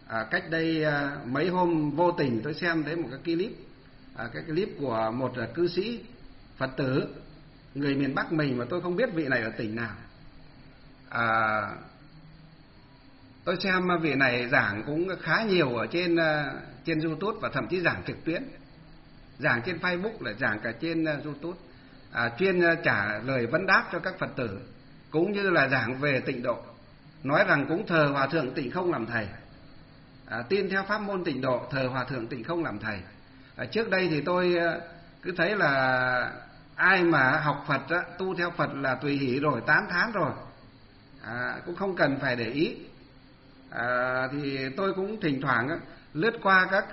Cách đây mấy hôm vô tình tôi xem thấy một cái clip, cái clip của một cư sĩ Phật tử người miền Bắc mình mà tôi không biết vị này ở tỉnh nào. Tôi xem vị này giảng cũng khá nhiều ở trên YouTube và thậm chí giảng trực tuyến, giảng trên Facebook, là giảng cả trên YouTube, chuyên trả lời vấn đáp cho các Phật tử, cũng như là giảng về tịnh độ, nói rằng cũng thờ Hòa Thượng Tịnh Không làm thầy, tin theo pháp môn tịnh độ, thờ Hòa Thượng Tịnh Không làm thầy. Trước đây thì tôi cứ thấy là ai mà học Phật tu theo Phật là tùy hỷ rồi, tán thán rồi, cũng không cần phải để ý. Thì tôi cũng thỉnh thoảng lướt qua các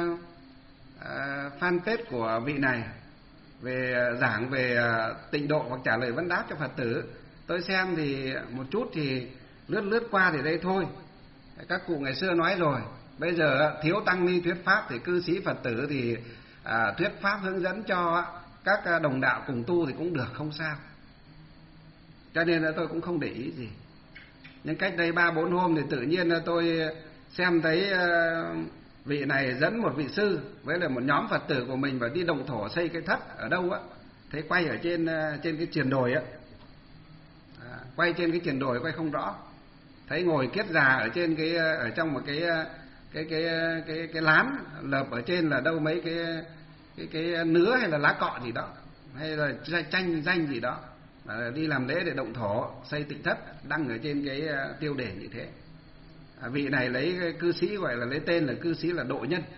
fanpage của vị này về giảng về tịnh độ hoặc trả lời vấn đáp cho Phật tử. Tôi xem thì một chút thì lướt qua thì đây thôi. Các cụ ngày xưa nói rồi, bây giờ thiếu tăng ni thuyết pháp thì cư sĩ Phật tử thì thuyết pháp hướng dẫn cho các đồng đạo cùng tu thì cũng được, không sao. Cho nên là tôi cũng không để ý gì. Nhưng cách đây 3-4 hôm thì tự nhiên tôi xem thấy vị này dẫn một vị sư với lại một nhóm Phật tử của mình và đi động thổ xây cái thất ở đâu á, thấy quay ở trên cái triền đồi á, quay trên cái triền đồi quay không rõ, thấy ngồi kiết già ở trên ở trong một cái lán, lợp ở trên là đâu mấy cái nứa hay là lá cọ gì đó, hay là tranh danh gì đó, đi làm lễ để động thổ xây tịnh thất, đăng ở trên cái tiêu đề như thế. Vị này lấy cư sĩ gọi là lấy tên là cư sĩ là Độ Nhân,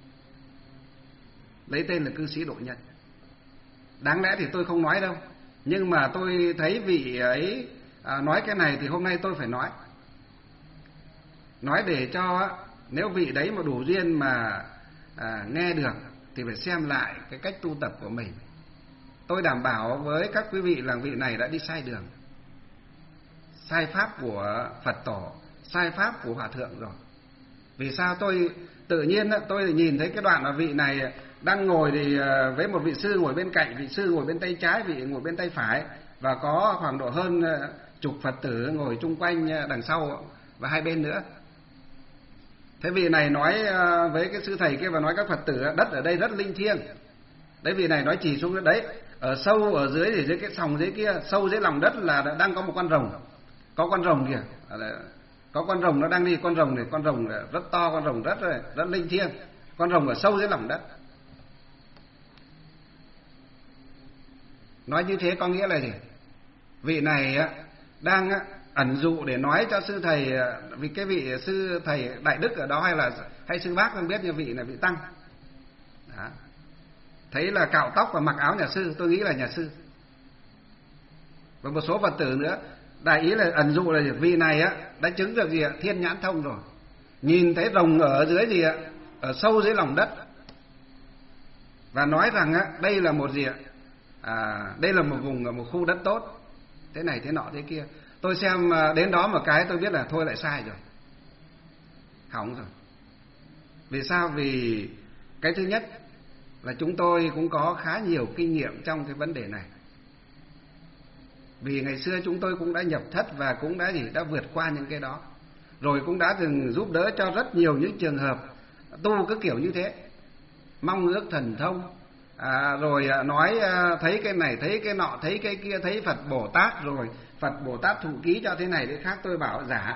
lấy tên là cư sĩ Độ Nhân. Đáng lẽ thì tôi không nói đâu, nhưng mà tôi thấy vị ấy nói cái này thì hôm nay tôi phải nói để cho nếu vị đấy mà đủ duyên mà nghe được thì phải xem lại cái cách tu tập của mình. Tôi đảm bảo với các quý vị là vị này đã đi sai đường, sai pháp của Phật tổ, sai pháp của Hòa Thượng rồi. Vì sao? Tôi tự nhiên tôi nhìn thấy cái đoạn mà vị này đang ngồi thì với một vị sư ngồi bên cạnh, vị sư ngồi bên tay trái, vị ngồi bên tay phải, và có khoảng độ hơn chục Phật tử ngồi chung quanh đằng sau và hai bên nữa. Thế vị này nói với cái sư thầy kia và nói các Phật tử đất ở đây rất linh thiêng. Đấy, vị này nói chỉ xuống đấy, ở sâu ở dưới thì dưới cái sòng dưới kia, sâu dưới lòng đất là đang có một con rồng, có con rồng kìa, có con rồng nó đang đi, con rồng rất to, con rồng rất linh thiêng, con rồng ở sâu dưới lòng đất. Nói như thế có nghĩa là gì? Vị này đang ẩn dụ để nói cho sư thầy, vì cái vị sư thầy đại đức ở đó hay sư bác không biết, như vị là vị tăng đó. Thấy là cạo tóc và mặc áo nhà sư, tôi nghĩ là nhà sư. Và một số Phật tử nữa, đại ý là ẩn dụ là vị này đã chứng được gì ạ? Thiên nhãn thông rồi, nhìn thấy rồng ở dưới gì ạ? Ở sâu dưới lòng đất, và nói rằng đây là một gì ạ? Đây là một vùng, một khu đất tốt, thế này thế nọ thế kia. Tôi xem đến đó một cái tôi biết là thôi lại sai rồi, hỏng rồi. Vì sao? Vì cái thứ nhất là chúng tôi cũng có khá nhiều kinh nghiệm trong cái vấn đề này. Vì ngày xưa chúng tôi cũng đã nhập thất và cũng đã vượt qua những cái đó, rồi cũng đã từng giúp đỡ cho rất nhiều những trường hợp tu cứ kiểu như thế, mong ước thần thông, rồi nói thấy cái này thấy cái nọ thấy cái kia, thấy Phật Bồ Tát, rồi Phật Bồ Tát thụ ký cho thế này thế khác. Tôi bảo giả.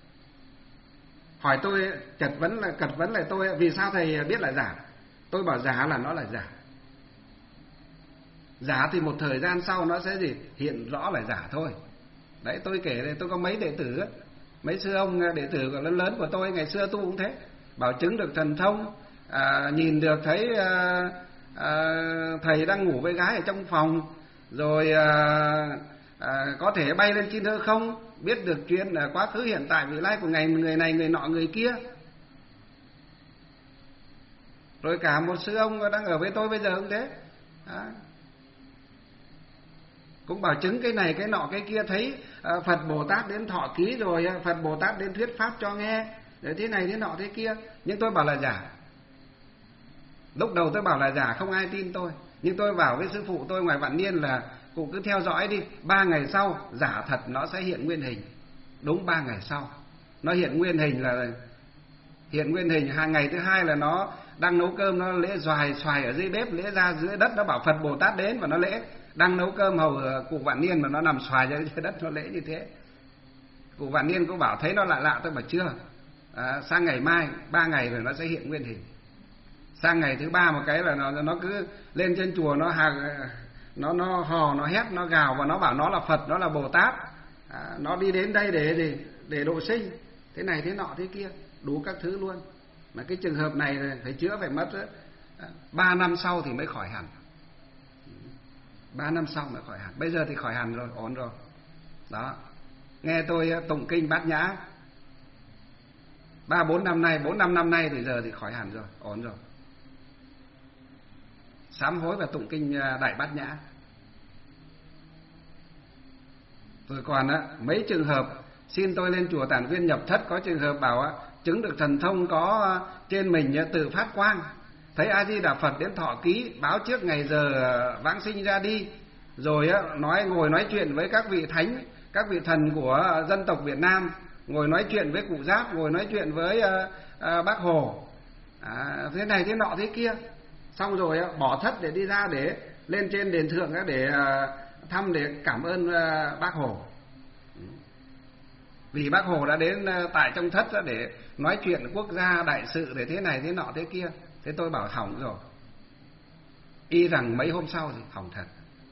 Hỏi tôi cật vấn lại tôi, vì sao thầy biết là giả? Tôi bảo giả là nó là giả. Giả thì một thời gian sau nó sẽ gì? Hiện rõ là giả thôi. Đấy, tôi kể đây, tôi có mấy đệ tử, mấy sư ông đệ tử lớn lớn của tôi ngày xưa tu cũng thế, bảo chứng được thần thông, nhìn được thấy thầy đang ngủ với gái ở trong phòng, rồi có thể bay lên trên hư không, biết được chuyện quá khứ hiện tại vị lai của người này người nọ người kia. Rồi cả một sư ông đang ở với tôi bây giờ cũng thế, cũng bảo chứng cái này cái nọ cái kia, thấy Phật Bồ Tát đến thọ ký, rồi Phật Bồ Tát đến thuyết pháp cho nghe, rồi thế này thế nọ thế kia. Nhưng tôi bảo là giả. Lúc đầu tôi bảo là giả, không ai tin tôi. Nhưng tôi bảo với sư phụ tôi ngoài Vạn Niên là cụ cứ theo dõi đi, 3 ngày sau giả thật nó sẽ hiện nguyên hình. Đúng 3 ngày sau nó hiện nguyên hình hiện nguyên hình. Hàng ngày thứ hai là nó đang nấu cơm, nó lễ xoài ở dưới bếp, lễ ra dưới đất, nó bảo Phật Bồ Tát đến và nó lễ. Đang nấu cơm hầu cụ Vạn Niên mà nó nằm xoài ra dưới đất nó lễ như thế. Cụ Vạn Niên cũng bảo thấy nó lạ, tôi bảo chưa, sang ngày mai 3 ngày rồi nó sẽ hiện nguyên hình. Sang ngày thứ 3 một cái là nó cứ lên trên chùa, nó hò, nó hét, nó gào và nó bảo nó là Phật, nó là Bồ Tát, nó đi đến đây để độ sinh, thế này thế nọ thế kia, đủ các thứ luôn. Mà cái trường hợp này phải chữa phải mất 3 năm sau thì mới khỏi hẳn. 3 năm sau mới khỏi hẳn. Bây giờ thì khỏi hẳn rồi, ổn rồi. Đó. Nghe tôi tụng kinh Bát Nhã 4-5 năm nay thì giờ thì khỏi hẳn rồi, ổn rồi. Sám hối và tụng kinh Đại Bát Nhã. Rồi còn mấy trường hợp xin tôi lên chùa Tản Viên nhập thất, có trường hợp bảo chứng được thần thông có trên mình tự phát quang, thấy A Di Đà Phật đến thọ ký, báo trước ngày giờ vãng sinh ra đi, rồi ngồi nói chuyện với các vị thánh, các vị thần của dân tộc Việt Nam, ngồi nói chuyện với cụ Giáp, ngồi nói chuyện với Bác Hồ, thế này thế nọ thế kia. Xong rồi bỏ thất để đi ra để lên trên đền thượng để thăm, để cảm ơn Bác Hồ, vì Bác Hồ đã đến tại trong thất để nói chuyện quốc gia đại sự, để thế này thế nọ thế kia. Thế tôi bảo hỏng rồi, y rằng mấy hôm sau thì hỏng thật.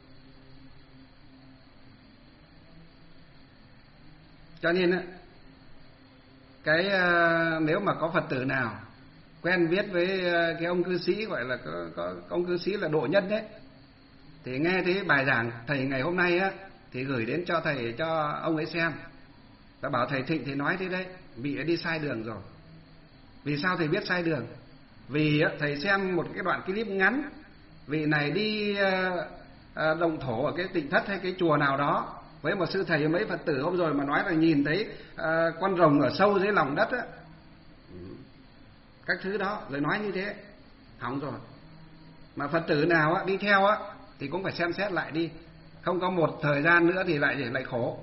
Cho nên cái nếu mà có Phật tử nào quen biết với cái ông cư sĩ, gọi là có ông cư sĩ là Độ Nhân đấy, thì nghe thấy bài giảng thầy ngày hôm nay thì gửi đến cho thầy, cho ông ấy xem, và bảo thầy Thịnh thì nói thế đấy, bị đi sai đường rồi. Vì sao thầy biết sai đường? Vì thầy xem một cái đoạn clip ngắn, vị này đi động thổ ở cái Tịnh Thất hay cái chùa nào đó với một sư thầy mấy Phật tử hôm rồi, mà nói là nhìn thấy con rồng ở sâu dưới lòng đất các thứ đó, rồi nói như thế, hỏng rồi. Mà Phật tử nào đi theo thì cũng phải xem xét lại đi, không có một thời gian nữa thì lại khổ.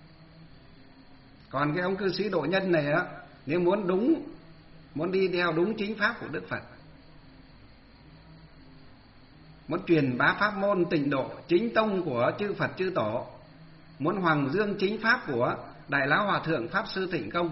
Còn cái ông cư sĩ Độ Nhân này nếu muốn đi theo đúng chính pháp của Đức Phật, muốn truyền bá pháp môn tịnh độ chính tông của chư Phật chư Tổ, muốn hoàng dương chính pháp của Đại Lão Hòa Thượng Pháp Sư Tịnh Công,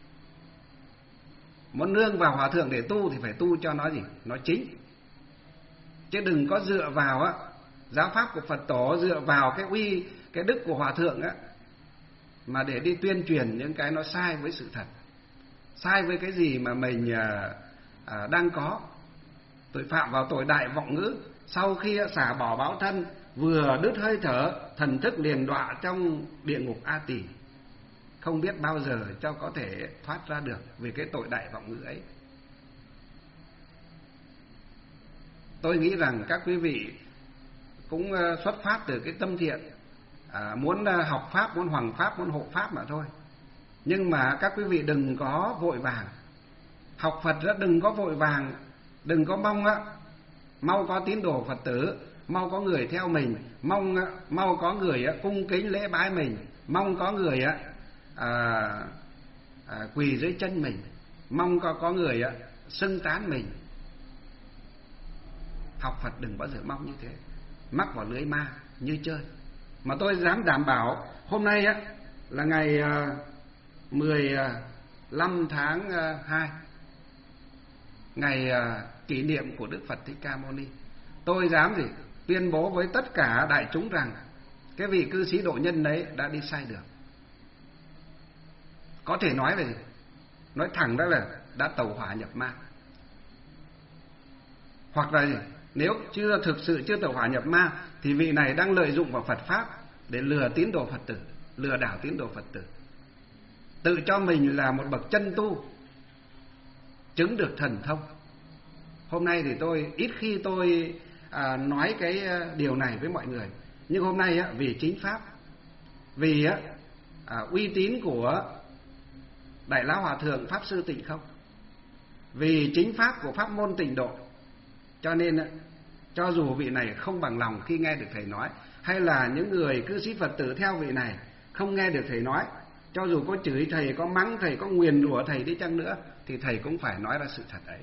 muốn nương vào Hòa Thượng để tu thì phải tu cho nó gì? Nó chính. Chứ đừng có dựa vào giáo pháp của Phật Tổ, dựa vào cái uy, cái đức của Hòa Thượng mà để đi tuyên truyền những cái nó sai với sự thật, sai với cái gì mà mình đang có. Tội phạm vào tội đại vọng ngữ, sau khi xả bỏ báo thân, vừa đứt hơi thở, thần thức liền đọa trong địa ngục A Tỳ, không biết bao giờ cho có thể thoát ra được vì cái tội đại vọng ngữ ấy. Tôi nghĩ rằng các quý vị cũng xuất phát từ cái tâm thiện, muốn học pháp, muốn hoằng pháp, muốn hộ pháp mà thôi. Nhưng mà các quý vị đừng có vội vàng học Phật, đừng có vội vàng, đừng có mong mau có tín đồ Phật tử, mau có người theo mình, mau có người cung kính lễ bái mình, mong có người quỳ dưới chân mình, mong có người xưng tán mình. Học Phật đừng bao giờ mong như thế, mắc vào lưới ma như chơi. Mà tôi dám đảm bảo hôm nay là ngày 15 tháng 2, ngày kỷ niệm của Đức Phật Thích Ca Mâu Ni. Tôi dám tuyên bố với tất cả đại chúng rằng cái vị cư sĩ Độ Nhân đấy đã đi sai đường. Có thể nói là nói thẳng đó là đã tẩu hỏa nhập ma. Hoặc là nếu thực sự chưa tẩu hỏa nhập ma thì vị này đang lợi dụng vào Phật pháp để lừa tín đồ Phật tử, lừa đảo tín đồ Phật tử, tự cho mình là một bậc chân tu, chứng được thần thông. Hôm nay thì tôi ít khi tôi nói cái điều này với mọi người, nhưng hôm nay vì chính pháp, vì uy tín của Đại Lão Hòa Thượng Pháp Sư Tịnh Không, vì chính pháp của pháp môn tịnh độ, cho nên cho dù vị này không bằng lòng khi nghe được thầy nói, hay là những người cư sĩ Phật tử theo vị này không nghe được thầy nói, cho dù có chửi thầy, có mắng thầy, có nguyền rủa thầy đi chăng nữa, thì thầy cũng phải nói ra sự thật ấy.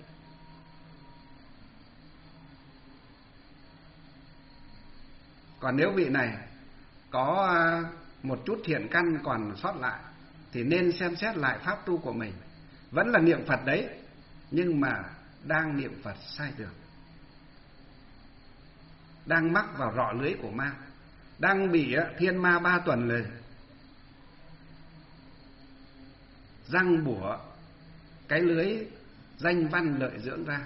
Còn nếu vị này có một chút thiện căn còn sót lại thì nên xem xét lại pháp tu của mình. Vẫn là niệm Phật đấy, nhưng mà đang niệm Phật sai đường, đang mắc vào rọ lưới của ma, đang bị thiên ma 3 tuầnเลยrăng bủa cái lưới danh văn lợi dưỡng ra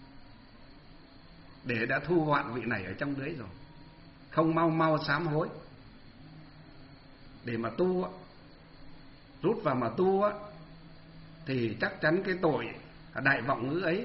để đã thu gọn vị này ở trong lưới rồi. Không mau mau sám hối để mà tu, rút vào mà tu thì chắc chắn cái tội đại vọng ngữ ấy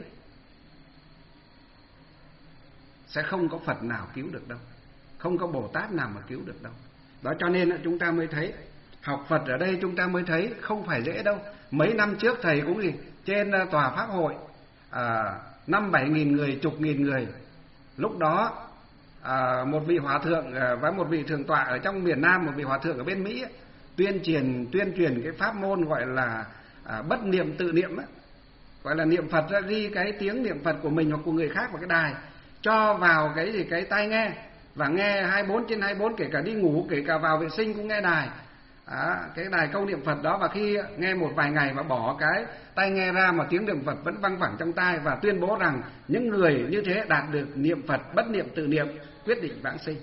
sẽ không có Phật nào cứu được đâu, không có Bồ Tát nào mà cứu được đâu. Đó cho nên chúng ta mới thấy học Phật ở đây, chúng ta mới thấy không phải dễ đâu. Mấy năm trước thầy cũng gì trên tòa pháp hội 5-7 nghìn người, chục nghìn người. Lúc đó một vị hòa thượng và một vị thượng tọa ở trong miền Nam, một vị hòa thượng ở bên Mỹ tuyên truyền cái pháp môn gọi là bất niệm tự niệm ấy. Gọi là niệm Phật ra, ghi cái tiếng niệm Phật của mình hoặc của người khác vào cái đài, cho vào cái tai nghe và nghe 24/24, kể cả đi ngủ, kể cả vào vệ sinh cũng nghe đài. Cái đài câu niệm Phật đó, và khi nghe một vài ngày và bỏ cái tai nghe ra mà tiếng niệm Phật vẫn văng vẳng trong tai, và tuyên bố rằng những người như thế đạt được niệm Phật bất niệm tự niệm, quyết định vãng sinh.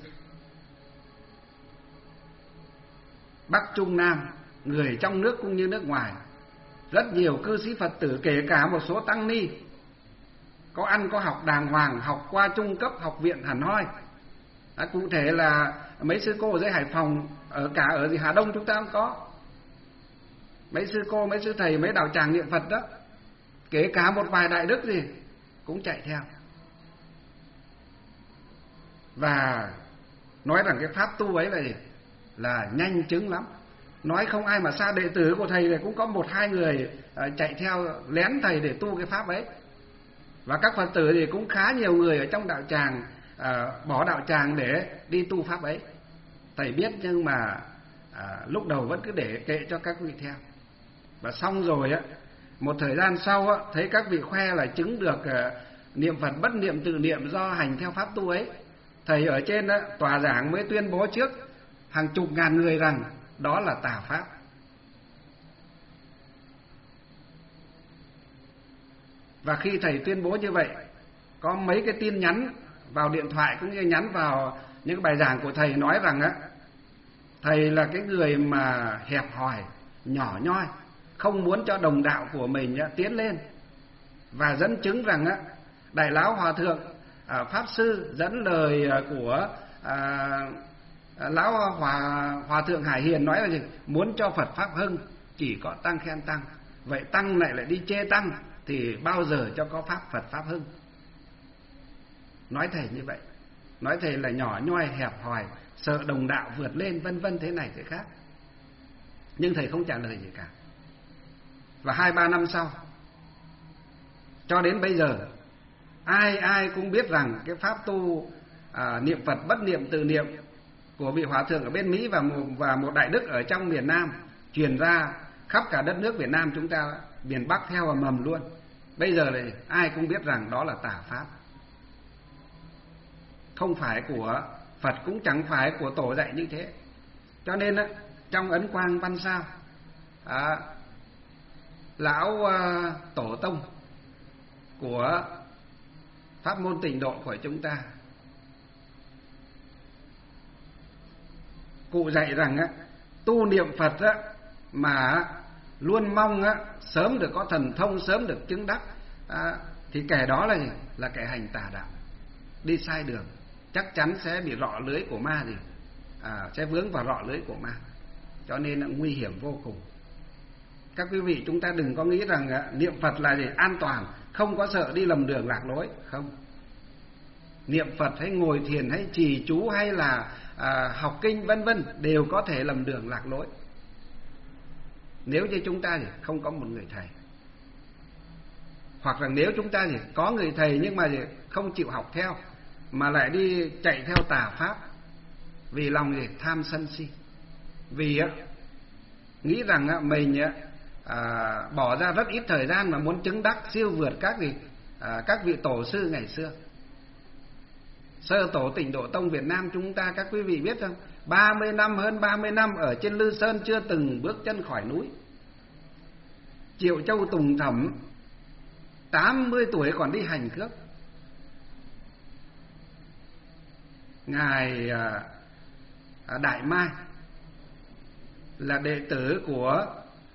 Bắc Trung Nam, người trong nước cũng như nước ngoài, rất nhiều cư sĩ Phật tử, kể cả một số tăng ni có ăn có học đàng hoàng, học qua trung cấp học viện hẳn hoi. Cụ thể là mấy sư cô ở dưới Hải Phòng, ở Hà Đông chúng ta cũng có mấy sư cô, mấy sư thầy, mấy đạo tràng niệm Phật đó, kể cả một vài đại đức gì cũng chạy theo và nói rằng cái pháp tu ấy là gì? Là nhanh chứng lắm. Nói không ai mà xa, đệ tử của thầy thì cũng có 1-2 người chạy theo lén thầy để tu cái pháp ấy. Và các Phật tử thì cũng khá nhiều người ở trong đạo tràng bỏ đạo tràng để đi tu pháp ấy. Thầy biết, nhưng mà lúc đầu vẫn cứ để kệ cho các vị theo. Và xong rồi một thời gian sau thấy các vị khoe là chứng được niệm Phật bất niệm tự niệm do hành theo pháp tu ấy. Thầy ở trên tòa giảng mới tuyên bố trước hàng chục ngàn người rằng đó là tà pháp. Và khi thầy tuyên bố như vậy, có mấy cái tin nhắn vào điện thoại cũng như nhắn vào những bài giảng của thầy nói rằng thầy là cái người mà hẹp hòi, nhỏ nhoi, không muốn cho đồng đạo của mình tiến lên, và dẫn chứng rằng Đại Lão Hòa Thượng Pháp Sư dẫn lời của Lão Hòa Thượng Hải Hiền nói là gì? Muốn cho Phật Pháp hưng chỉ có tăng khen tăng. Vậy tăng lại đi chê tăng thì bao giờ cho có Phật Pháp hưng? Nói thầy như vậy, nói thầy là nhỏ nhoi, hẹp hòi, sợ đồng đạo vượt lên, vân vân thế này thế khác. Nhưng thầy không trả lời gì cả. Và 2-3 năm sau, cho đến bây giờ, ai cũng biết rằng cái pháp tu niệm Phật bất niệm tự niệm của vị hòa thượng ở bên Mỹ và một đại đức ở trong miền Nam truyền ra khắp cả đất nước Việt Nam chúng ta, miền Bắc theo và mầm luôn. Bây giờ này ai cũng biết rằng đó là tà pháp, không phải của Phật, cũng chẳng phải của tổ dạy như thế. Cho nên trong Ấn Quang Văn Sao, lão tổ tông của pháp môn Tịnh Độ của chúng ta, cụ dạy rằng tu niệm Phật mà luôn mong sớm được có thần thông, sớm được chứng đắc, thì kẻ đó là gì? Là kẻ hành tà đạo, đi sai đường, chắc chắn sẽ bị rọ lưới của ma gì, sẽ vướng vào rọ lưới của ma. Cho nên là nguy hiểm vô cùng. Các quý vị chúng ta đừng có nghĩ rằng niệm Phật là gì? An toàn, không có sợ đi lầm đường lạc lối. Không. Niệm Phật hay ngồi thiền hay trì chú hay là học kinh vân vân đều có thể lầm đường lạc lối, nếu như chúng ta không có một người thầy, hoặc là nếu chúng ta có người thầy nhưng mà không chịu học theo, mà lại đi chạy theo tà pháp vì lòng tham sân si, vì nghĩ rằng mình bỏ ra rất ít thời gian mà muốn chứng đắc siêu vượt các vị tổ sư ngày xưa. Sơ tổ Tịnh Độ Tông Việt Nam chúng ta, các quý vị biết không, 30 năm, hơn 30 năm ở trên Lư Sơn chưa từng bước chân khỏi núi. Triệu Châu Tùng Thẩm 80 tuổi còn đi hành cước. Ngài Đại Mai là đệ tử của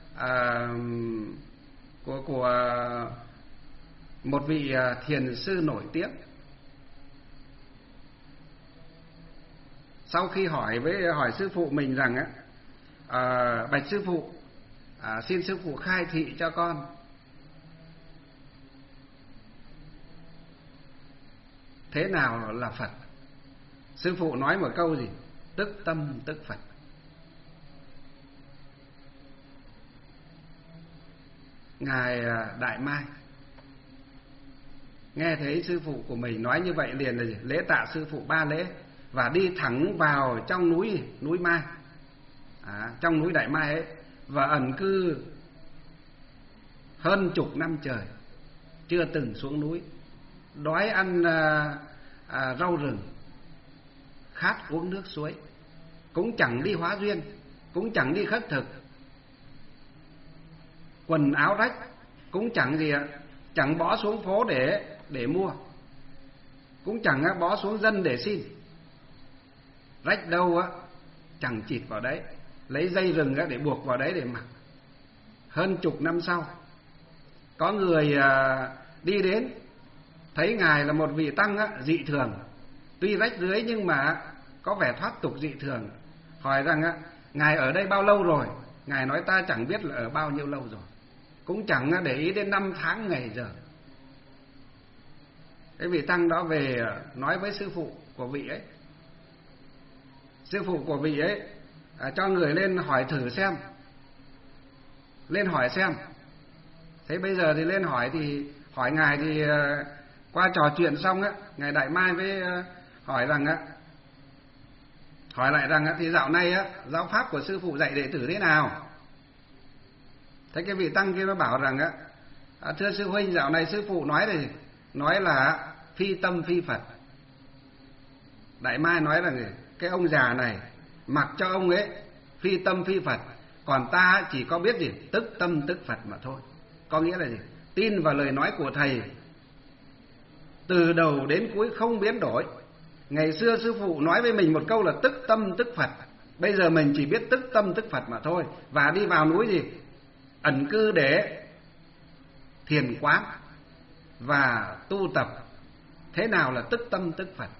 một vị thiền sư nổi tiếng. Sau khi hỏi sư phụ mình rằng bạch sư phụ, xin sư phụ khai thị cho con thế nào là Phật. Sư phụ nói một câu gì? Tức tâm tức Phật. Ngài Đại Mai nghe thấy sư phụ của mình nói như vậy liền là gì? Lễ tạ sư phụ 3 lễ và đi thẳng vào trong núi Mai, trong núi Đại Mai ấy, và ẩn cư hơn chục năm trời, chưa từng xuống núi, đói ăn rau rừng, khát uống nước suối, cũng chẳng đi hóa duyên, cũng chẳng đi khất thực, quần áo rách cũng chẳng bỏ xuống phố để mua, cũng chẳng bỏ xuống dân để xin. Rách đâu chẳng chịt vào đấy, lấy dây rừng để buộc vào đấy để mặc. Hơn chục năm sau, có người đi đến, thấy ngài là một vị tăng dị thường, tuy rách rưới nhưng mà có vẻ thoát tục dị thường, hỏi rằng ngài ở đây bao lâu rồi? Ngài nói ta chẳng biết là ở bao nhiêu lâu rồi, cũng chẳng để ý đến năm tháng ngày giờ. Cái vị tăng đó về nói với sư phụ của vị ấy. Sư phụ của vị ấy cho người lên hỏi thử xem, lên hỏi xem. Thế bây giờ thì lên hỏi ngài thì qua trò chuyện xong ngài Đại Mai với hỏi lại rằng thì dạo này giáo pháp của sư phụ dạy đệ tử thế nào? Thế cái vị tăng kia nó bảo rằng thưa sư huynh, dạo này sư phụ nói là phi tâm phi Phật. Đại Mai nói là cái ông già này mặc cho ông ấy phi tâm phi Phật, còn ta chỉ có biết gì tức tâm tức Phật mà thôi. Có nghĩa là gì? Tin vào lời nói của thầy từ đầu đến cuối không biến đổi. Ngày xưa sư phụ nói với mình một câu là tức tâm tức Phật, bây giờ mình chỉ biết tức tâm tức Phật mà thôi. Và đi vào núi ẩn cư để thiền quán và tu tập. Thế nào là tức tâm tức Phật?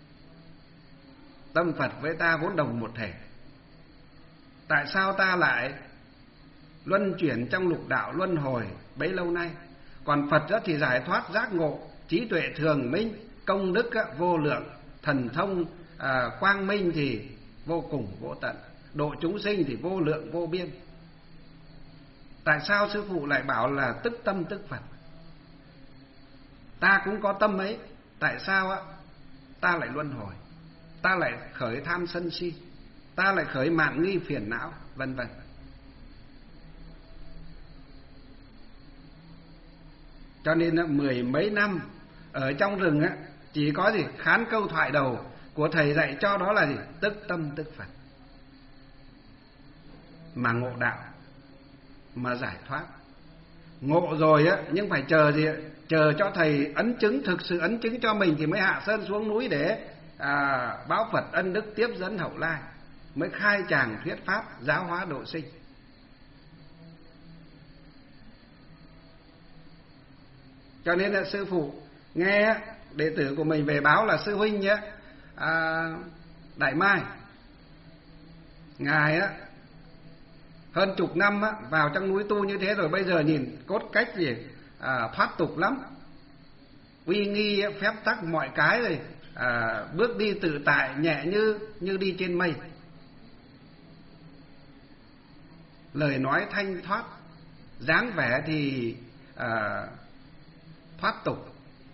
Tâm Phật với ta vốn đồng một thể, tại sao ta lại luân chuyển trong lục đạo luân hồi bấy lâu nay? Còn Phật thì giải thoát giác ngộ, trí tuệ thường minh, công đức vô lượng, thần thông quang minh thì vô cùng vô tận, độ chúng sinh thì vô lượng vô biên. Tại sao sư phụ lại bảo là tức tâm tức Phật? Ta cũng có tâm ấy, tại sao ta lại luân hồi, ta lại khởi tham sân si, ta lại khởi mạn nghi phiền não, vân vân. Cho nên mười mấy năm ở trong rừng chỉ có khán câu thoại đầu của thầy dạy cho, đó là tức tâm tức Phật. Mà ngộ đạo, mà giải thoát. Ngộ rồi nhưng phải chờ cho thầy ấn chứng, thực sự ấn chứng cho mình thì mới hạ sơn xuống núi để báo Phật ân đức tiếp dẫn hậu lai, mới khai tràng thuyết pháp giáo hóa độ sinh. Cho nên là sư phụ nghe đệ tử của mình về báo là sư huynh Đại Mai, ngài hơn chục năm vào trong núi tu như thế rồi, bây giờ nhìn cốt cách thoát tục lắm, uy nghi phép tắc mọi cái rồi, bước đi tự tại nhẹ như đi trên mây, lời nói thanh thoát, dáng vẻ thì thoát tục.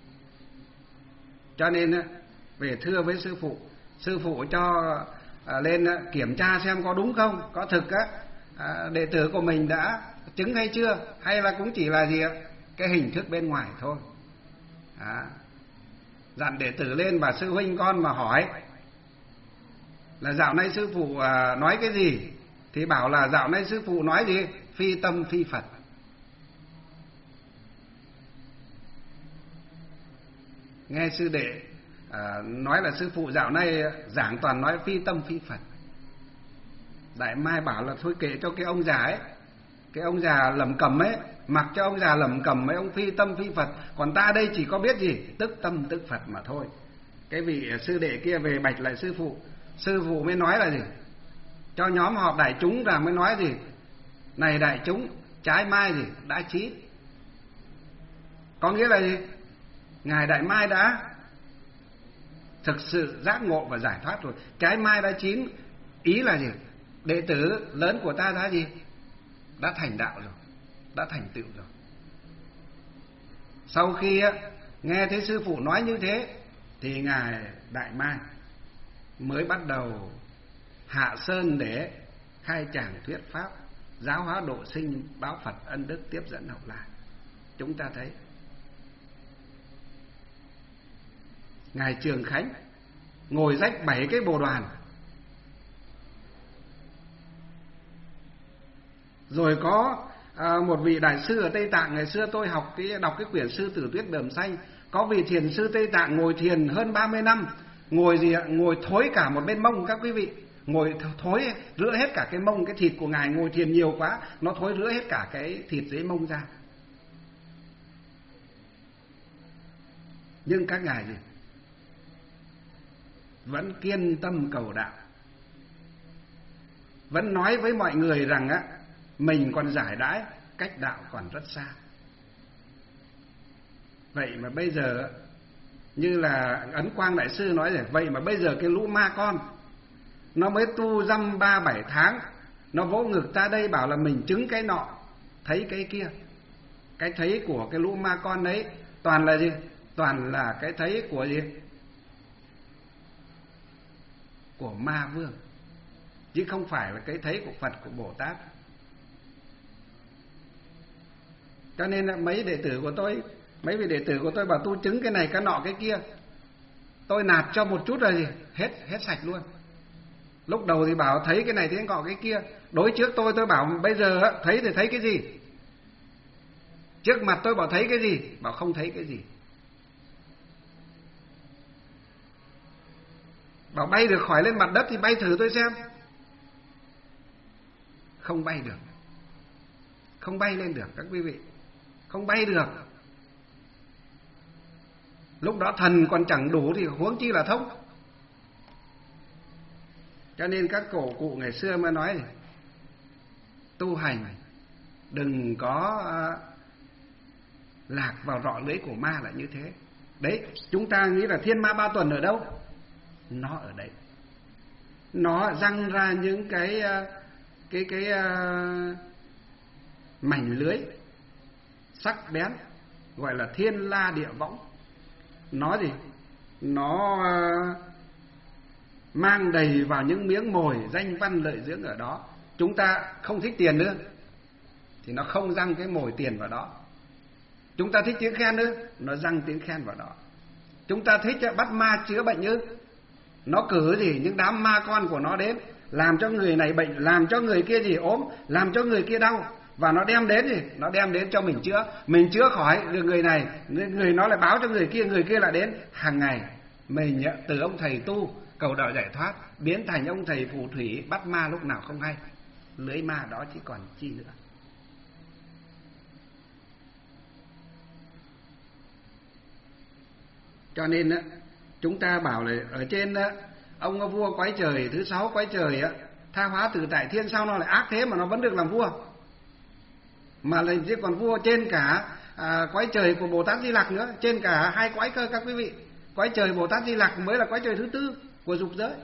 Cho nên về thưa với sư phụ cho lên kiểm tra xem có đúng không, có thực đệ tử của mình đã chứng hay chưa, hay là cũng chỉ là gì ạ, cái hình thức bên ngoài thôi. Dặn đệ tử lên và sư huynh con mà hỏi là dạo nay sư phụ nói cái gì, thì bảo là dạo nay sư phụ nói gì, phi tâm phi Phật. Nghe sư đệ nói là sư phụ dạo nay giảng toàn nói phi tâm phi Phật. Đại Mai bảo là thôi kệ cho cái ông già ấy, cái ông già lẩm cẩm ấy, mặc cho ông già lẩm cẩm mấy ông phi tâm phi Phật, còn ta đây chỉ có biết gì, tức tâm tức Phật mà thôi. Cái vị sư đệ kia về bạch lại sư phụ mới nói là gì, cho nhóm họp đại chúng ra mới nói gì, này đại chúng, trái mai gì đã chín. Có nghĩa là gì, ngài Đại Mai đã thực sự giác ngộ và giải thoát rồi, trái mai đã chín. Ý là gì, đệ tử lớn của ta đã gì, đã thành đạo rồi, đã thành tựu rồi. Sau khi nghe thấy sư phụ nói như thế thì ngài Đại Mai mới bắt đầu hạ sơn để khai tràng thuyết pháp, giáo hóa độ sinh, báo Phật ân đức, tiếp dẫn hậu lại. Chúng ta thấy ngài Trường Khánh ngồi rách 7 cái bồ đoàn, rồi có một vị đại sư ở Tây Tạng, ngày xưa tôi đọc cái quyển Sư Tử Tuyết Đờm Xanh, có vị thiền sư Tây Tạng ngồi thiền hơn 30 năm, ngồi gì ạ, ngồi thối cả một bên mông các quý vị, ngồi thối rữa hết cả cái mông, cái thịt của ngài ngồi thiền nhiều quá, nó thối rữa hết cả cái thịt dưới mông ra. Nhưng các ngài gì, vẫn kiên tâm cầu đạo, vẫn nói với mọi người rằng mình còn giải đãi, cách đạo còn rất xa. Vậy mà bây giờ như là Ấn Quang đại sư nói rồi, vậy mà bây giờ cái lũ ma con nó mới tu dăm 3-7 tháng, nó vỗ ngực ta đây bảo là mình chứng cái nọ thấy cái kia. Cái thấy của cái lũ ma con đấy toàn là gì, toàn là cái thấy của gì, của ma vương, chứ không phải là cái thấy của Phật, của Bồ Tát. Cho nên là mấy vị đệ tử của tôi bảo tu chứng cái này cái nọ cái kia, tôi nạt cho một chút rồi gì hết sạch luôn. Lúc đầu thì bảo thấy cái này thấy cái nọ cái kia, đối trước tôi bảo bây giờ thấy thì thấy cái gì, trước mặt tôi bảo thấy cái gì, bảo không thấy cái gì. Bảo bay được khỏi lên mặt đất thì bay thử tôi xem, không bay được, không bay lên được các quý vị, không bay được. Lúc đó thần còn chẳng đủ thì huống chi là thông. Cho nên các cổ cụ ngày xưa mới nói này, tu hành đừng có lạc vào rọ lưới của ma là như thế. Đấy, chúng ta nghĩ là thiên ma ba tuần ở đâu? Nó ở đấy. Nó răng ra những cái mảnh lưới sắc bén, gọi là thiên la địa võng. Nó gì? Nó mang đầy vào những miếng mồi danh văn lợi dưỡng ở đó. Chúng ta không thích tiền nữa thì nó không răng cái mồi tiền vào đó. Chúng ta thích tiếng khen nữa, nó răng tiếng khen vào đó. Chúng ta thích bắt ma chữa bệnh ư, nó cử gì những đám ma con của nó đến, làm cho người này bệnh, làm cho người kia gì ốm, làm cho người kia đau, và nó đem đến gì, nó đem đến cho mình chữa khỏi được người này, người nó lại báo cho người kia lại đến. Hàng ngày mình từ ông thầy tu cầu đạo giải thoát biến thành ông thầy phù thủy bắt ma lúc nào không hay, lưới ma đó chỉ còn chi nữa. Cho nên chúng ta bảo là ở trên ông vua quái trời thứ 6 quái trời tha hóa từ tại thiên, sao nó lại ác thế mà nó vẫn được làm vua, mà là chứ còn vua trên cả quái trời của Bồ Tát Di Lặc nữa, trên cả 2 quái cơ các quý vị. Quái trời Bồ Tát Di Lặc mới là quái trời thứ 4 của dục giới,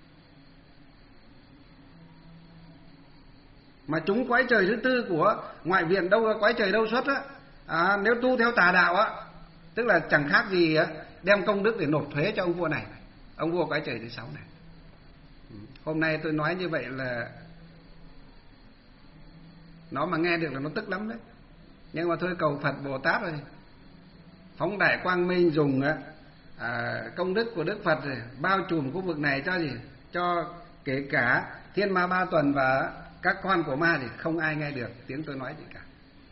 mà chúng quái trời thứ 4 của ngoại viện đâu, quái trời đâu xuất nếu tu theo tà đạo tức là chẳng khác gì đem công đức để nộp thuế cho ông vua này, ông vua quái trời thứ 6 này. Hôm nay tôi nói như vậy là Nó mà nghe được là nó tức lắm đấy. Nhưng mà thôi, cầu Phật Bồ Tát rồi, phóng đại quang minh, dùng công đức của Đức Phật bao trùm khu vực này cho gì, cho kể cả thiên ma ba tuần và các con của ma thì không ai nghe được tiếng tôi nói gì cả.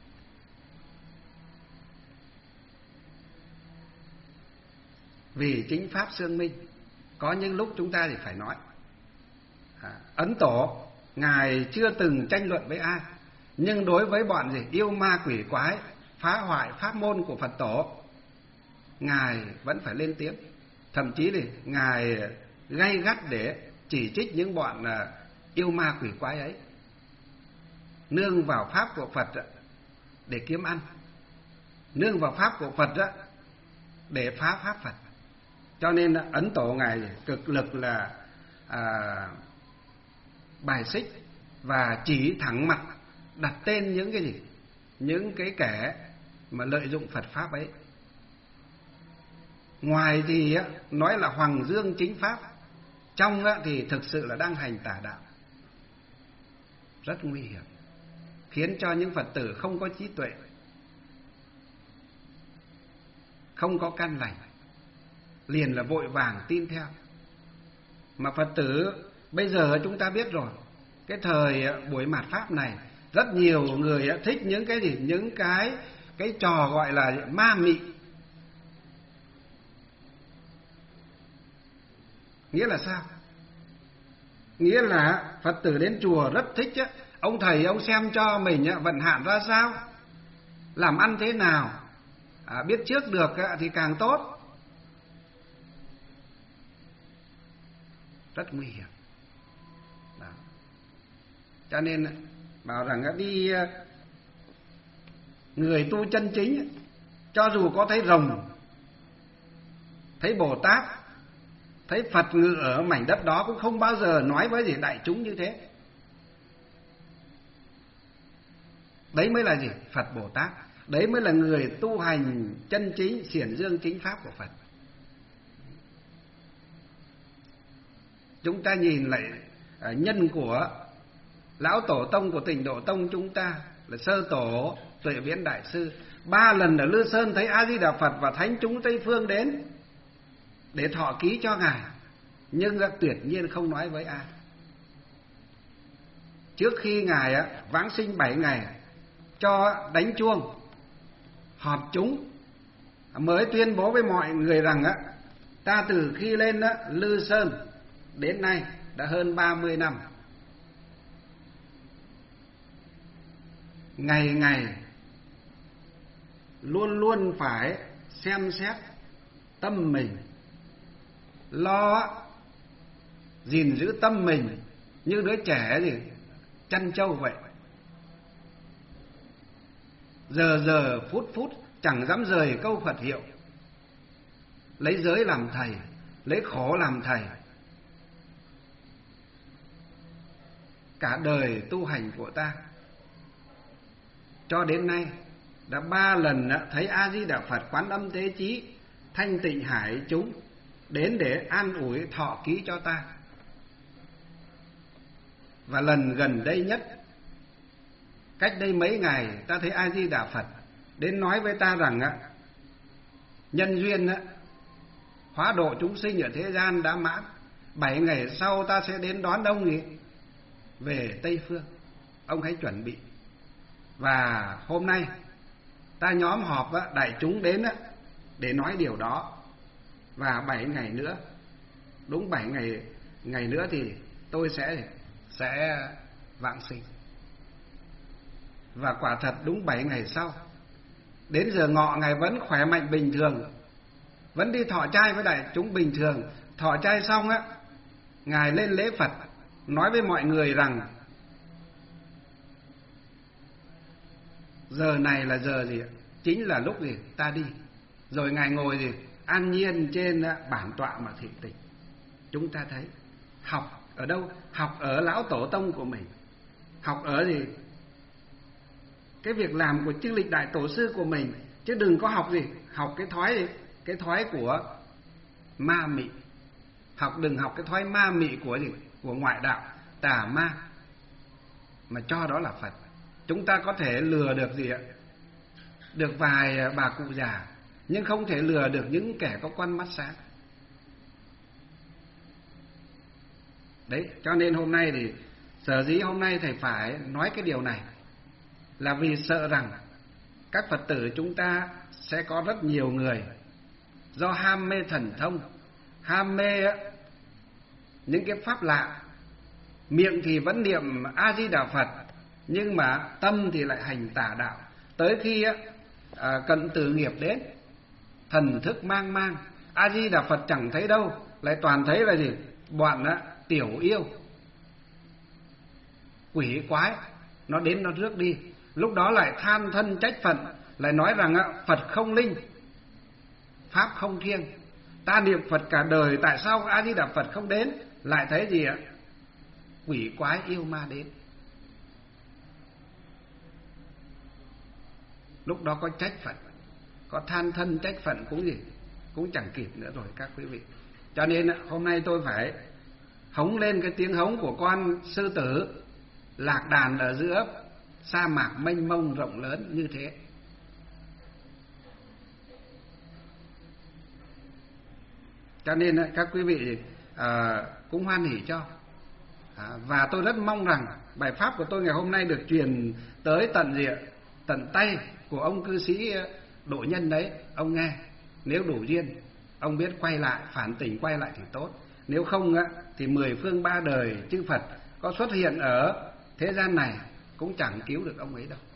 Vì chính pháp xương minh, có những lúc chúng ta thì phải nói. Ấn Tổ ngài chưa từng tranh luận với ai, nhưng đối với bọn gì yêu ma quỷ quái, phá hoại pháp môn của Phật Tổ, ngài vẫn phải lên tiếng. Thậm chí thì ngài gay gắt để chỉ trích những bọn yêu ma quỷ quái ấy, nương vào pháp của Phật để kiếm ăn, nương vào pháp của Phật để phá pháp Phật. Cho nên Ấn Tổ ngài cực lực là bài xích và chỉ thẳng mặt đặt tên những cái gì, những cái kẻ mà lợi dụng Phật pháp ấy. Ngoài thì nói là hoàng dương chính pháp, trong thì thực sự là đang hành tà đạo, rất nguy hiểm, khiến cho những Phật tử không có trí tuệ, không có căn lành, liền là vội vàng tin theo. Mà Phật tử bây giờ chúng ta biết rồi, cái thời buổi mạt pháp này, rất nhiều người thích những cái gì, những cái trò gọi là ma mị. Nghĩa là sao? Nghĩa là Phật tử đến chùa rất thích ông thầy ông xem cho mình vận hạn ra sao, làm ăn thế nào, biết trước được thì càng tốt. Rất nguy hiểm. Đó. Cho nên bảo rằng đi người tu chân chính, cho dù có thấy rồng, thấy Bồ Tát, thấy Phật ngự ở mảnh đất đó, cũng không bao giờ nói với gì đại chúng như thế. Đấy mới là gì? Phật Bồ Tát. Đấy mới là người tu hành chân chính, xiển dương chính pháp của Phật. Chúng ta nhìn lại nhân của lão tổ tông của Tịnh Độ Tông chúng ta là Sơ Tổ Tuệ Viễn Đại Sư, 3 lần ở Lư Sơn thấy A Di Đà Phật và thánh chúng Tây phương đến để thọ ký cho ngài, nhưng tuyệt nhiên không nói với ai. Trước khi ngài vãng sinh 7 ngày cho đánh chuông họp chúng, mới tuyên bố với mọi người rằng ta từ khi lên Lư Sơn đến nay đã hơn 30 năm, ngày ngày luôn luôn phải xem xét tâm mình, lo gìn giữ tâm mình như đứa trẻ gì chăn trâu vậy. Giờ giờ phút phút chẳng dám rời câu Phật hiệu, lấy giới làm thầy, lấy khổ làm thầy. Cả đời tu hành của ta cho đến nay đã 3 lần thấy A Di Đà Phật, Quán Âm Thế Chí, Thanh Tịnh Hải chúng đến để an ủi thọ ký cho ta. Và lần gần đây nhất, cách đây mấy ngày, ta thấy A Di Đà Phật đến nói với ta rằng nhân duyên hóa độ chúng sinh ở thế gian đã mãn, 7 ngày sau ta sẽ đến đón ông về Tây Phương, ông hãy chuẩn bị. Và hôm nay ta nhóm họp đại chúng đến để nói điều đó. Và 7 ngày nữa, đúng 7 ngày nữa thì tôi sẽ vãng sinh. Và quả thật đúng 7 ngày sau, đến giờ ngọ ngài vẫn khỏe mạnh bình thường, vẫn đi thọ trai với đại chúng bình thường. Thọ trai xong ngài lên lễ Phật, nói với mọi người rằng giờ này là giờ gì? Chính là lúc gì ta đi. Rồi ngài ngồi gì an nhiên trên bản tọa mà thị tịch. Chúng ta thấy học ở đâu? Học ở lão tổ tông của mình, học ở gì cái việc làm của chư lịch đại tổ sư của mình, chứ đừng có học gì học cái thói của ma mị. Đừng học cái thói ma mị của ngoại đạo tà ma mà cho đó là Phật. chúng ta có thể lừa được gì ạ? Được vài bà cụ già, nhưng không thể lừa được những kẻ có con mắt sáng. Đấy, cho nên hôm nay thì sở dĩ hôm nay thầy phải nói cái điều này là vì sợ rằng các Phật tử chúng ta sẽ có rất nhiều người do ham mê thần thông, ham mê những cái pháp lạ, miệng thì vẫn niệm A Di Đà Phật nhưng mà tâm thì lại hành tà đạo. Tới khi cận tử nghiệp đến, thần thức mang mang, A Di Đà Phật chẳng thấy đâu, lại toàn thấy là gì? Bọn tiểu yêu, quỷ quái nó đến nó rước đi. Lúc đó lại than thân trách phận, lại nói rằng Phật không linh, pháp không thiêng, ta niệm Phật cả đời tại sao A Di Đà Phật không đến? Lại thấy gì ạ? Quỷ quái yêu ma đến. Lúc đó có trách phận, có than thân trách phận cũng gì, cũng chẳng kịp nữa rồi các quý vị. Cho nên hôm nay tôi phải hống lên cái tiếng hống của con sư tử lạc đàn ở giữa sa mạc mênh mông rộng lớn như thế. Cho nên các quý vị cũng hoan hỉ cho. Và tôi rất mong rằng bài pháp của tôi ngày hôm nay được truyền tới tận tay của ông cư sĩ Độ Nhân đấy. Ông nghe, nếu đủ duyên ông biết quay lại, phản tỉnh quay lại thì tốt. Nếu không thì 10 phương 3 đời chư Phật có xuất hiện ở thế gian này cũng chẳng cứu được ông ấy đâu.